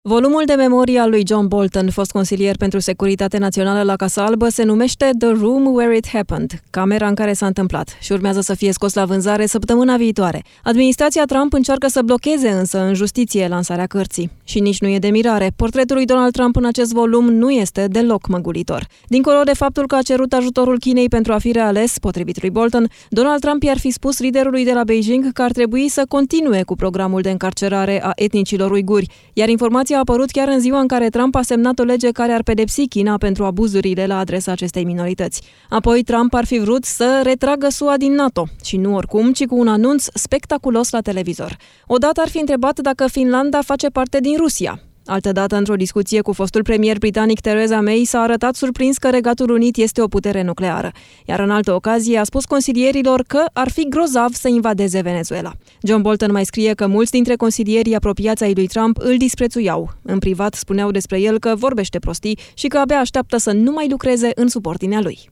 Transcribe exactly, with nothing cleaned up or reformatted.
Volumul de memorie al lui John Bolton, fost consilier pentru securitate națională la Casa Albă, se numește The Room Where It Happened, camera în care s-a întâmplat, și urmează să fie scos la vânzare săptămâna viitoare. Administrația Trump încearcă să blocheze însă în justiție lansarea cărții. Și nici nu e de mirare, portretul lui Donald Trump în acest volum nu este deloc măgulitor. Dincolo de faptul că a cerut ajutorul Chinei pentru a fi reales, potrivit lui Bolton, Donald Trump i-ar fi spus liderului de la Beijing că ar trebui să continue cu programul de încarcerare a etnicilor uiguri, iar informația a apărut chiar în ziua în care Trump a semnat o lege care ar pedepsi China pentru abuzurile la adresa acestei minorități. Apoi Trump ar fi vrut să retragă S U A din NATO, și nu oricum, ci cu un anunț spectaculos la televizor. Odată ar fi întrebat dacă Finlanda face parte din Rusia. Altădată, într-o discuție cu fostul premier britanic Theresa May, s-a arătat surprins că Regatul Unit este o putere nucleară, iar în altă ocazie a spus consilierilor că ar fi grozav să invadeze Venezuela. John Bolton mai scrie că mulți dintre consilierii apropiați ai lui Trump îl disprețuiau. În privat spuneau despre el că vorbește prostii și că abia așteaptă să nu mai lucreze în subordinea lui.